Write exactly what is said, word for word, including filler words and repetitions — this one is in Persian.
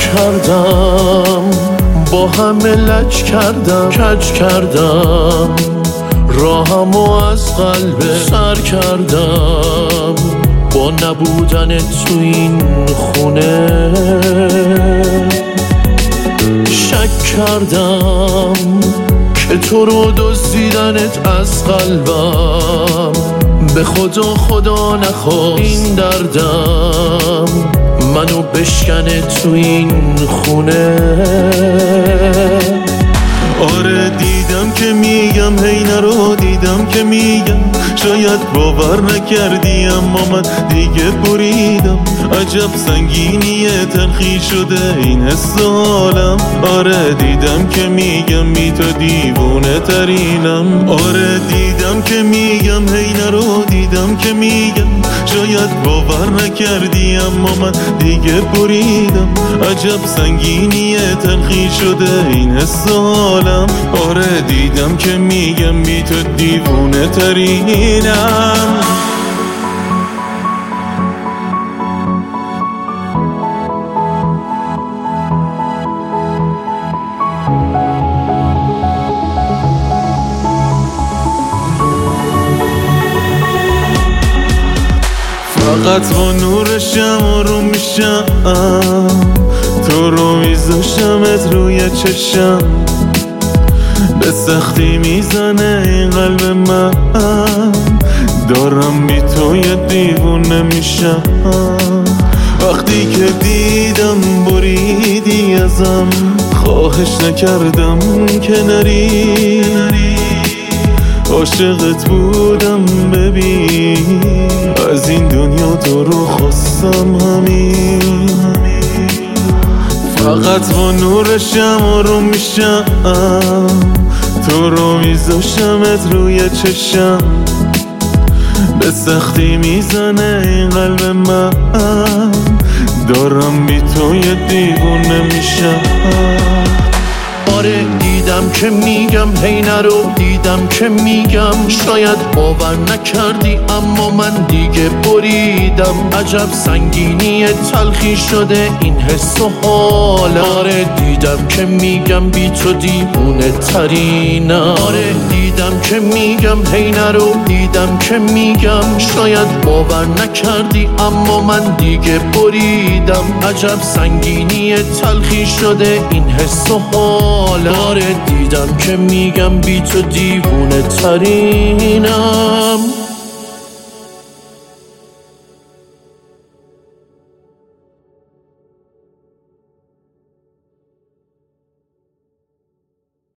کردم، با همه لج کردم، کج کردم، راهمو از قلب سر کردم، با نبودن تو این خونه شک کردم که تو رو دزدیدنت از قلبم، به خدا خدا نخواست این دردم منو بشکنه تو این خونه. آره دیدم که میگم هی نرو، دیدم که میگم شاید باور نکردی، اما من دیگه بریدم. عجب سنگینیه تلخی شده این حس حالم. آره دیدم که میگم بی تو دیوونه ترینم. آره دیدم که میگم هی نرو، دیدم که میگم شاید باور نکردی، اما من دیگه بریدم. عجب سنگینیه تلخی شده این حس حالم. آره دیدم که میگم بی تو دیوونه ترینم. فقط با نور شم رو میشم، تو رو میذاشمت روی چشم، به سختی میزنه این قلب من، دارم بی تو یه دیوونه میشم. وقتی که دیدم بریدی ازم، خواهش نکردم که نری، عاشقت بودم ببین، از این دنیا تو رو خواستم همین. فقط با نور شم رو میشم، تو رو میذاشمت روی چشم، به سختی میزنه این قلب من، دارم بی تو یه دیوونه میشم. آره دیدم که میگم هی نرو، دیدم که میگم شاید باور نکردی، اما من دیگه بریدم. عجب سنگینی تلخی شده این حس و حال. آره دیدم که میگم بی تو دیوونه ترینم. آره دیدم که میگم هی نرو، دیدم که میگم شاید باور نکردی، اما من دیگه بریدم. عجب سنگینی تلخی شده این حس و حال. آره دیدم که میگم بی تو دیوونه ترینم.